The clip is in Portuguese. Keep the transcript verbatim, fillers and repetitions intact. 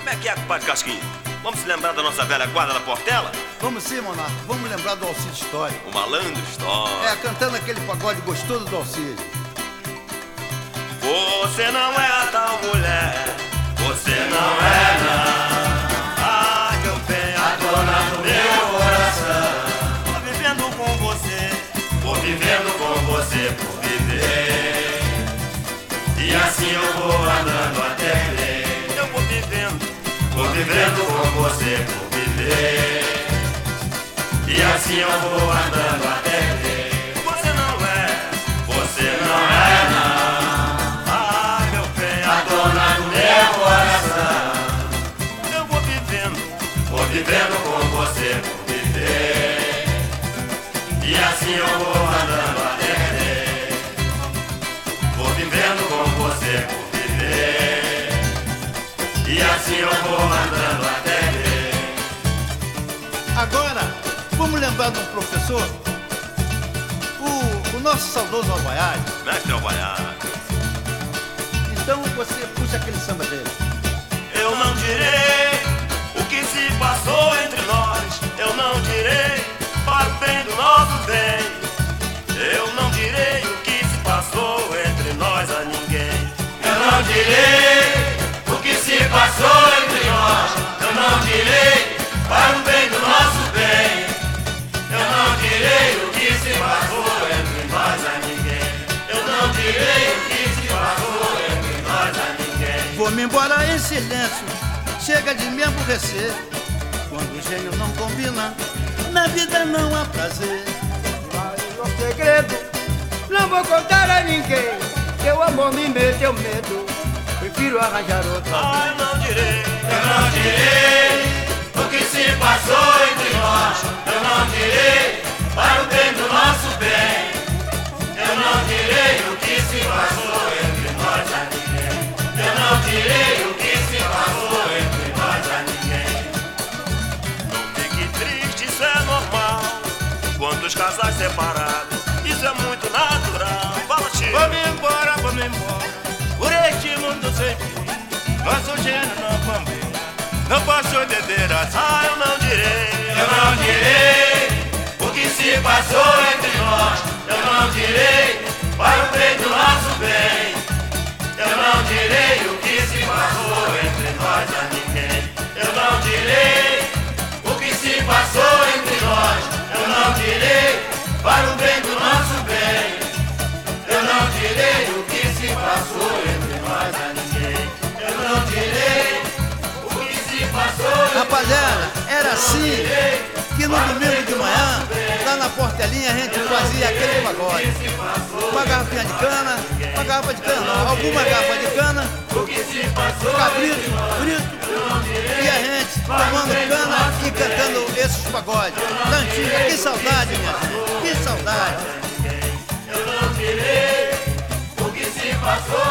Como é que é, compadre Casquinha? Vamos se lembrar da nossa velha guarda da Portela? Vamos sim, Monarca. Vamos lembrar do Alcide História. O malandro História. É, cantando aquele pagode gostoso do Alcide. Você não é a tal mulher, você não é não. Ah, que eu tenho a dona do meu coração. Vou vivendo com você, vou vivendo com você por viver. E assim eu vou andando até ver. Eu vou vivendo, vou vivendo com você por viver. E assim eu vou andando até ver. Você não é, você não é não. Vivendo com você por viver. E assim eu vou andando até querer. Vou vivendo com você por viver. E assim eu vou andando até querer. Agora, vamos lembrar de um professor, O, o nosso saudoso Alvaiade. Mestre Alvaiade. Então você puxa aquele samba dele. Eu não direi o que se passou entre nós, eu não direi para o bem do nosso bem. Eu não direi o que se passou entre nós a ninguém. Eu não direi o que se passou entre nós. Eu não direi para o bem do nosso bem. Eu não direi o que se passou entre nós a ninguém. Eu não direi o que se passou entre nós a ninguém. Vou-me embora em silêncio, chega de me aborrecer. Quando o gênio não combina, na vida não há prazer. Mas o segredo não vou contar a ninguém. Teu amor me meteu medo, prefiro arranjar outra. Ah, eu não direi, eu não direi o que se passou entre nós. Eu não direi para o bem do nosso bem. Eu não direi o que se passou entre nós a ninguém. Eu não direi o que se passou entre nós a ninguém. Não fique triste, isso é normal. Quantos casais separados, isso é muito natural. Fala, tio. Vamos embora, vamos embora, por este mundo sem fim. Nosso gênio não combina, não posso entender assim. Ah, eu não direi, eu não direi o que se passou entre nós. Eu não direi para o bem do nosso bem. Eu não direi o que se passou entre nós a ninguém. Eu não direi o que se passou entre nós. Eu não direi para o bem do nosso bem. Eu não direi o que se passou entre nós a ninguém. Eu não direi o que se passou. Rapaziada, era assim que no domingo de manhã, lá na Portelinha, a gente fazia aquele pagode. Uma garrafinha de cana, uma garrafa de cana não, alguma garrafa de cana, cabrito, frito, e a gente tomando cana e cantando esses pagodes. Da antiga, que saudade, minha gente, que saudade. Eu não direi o que se passou.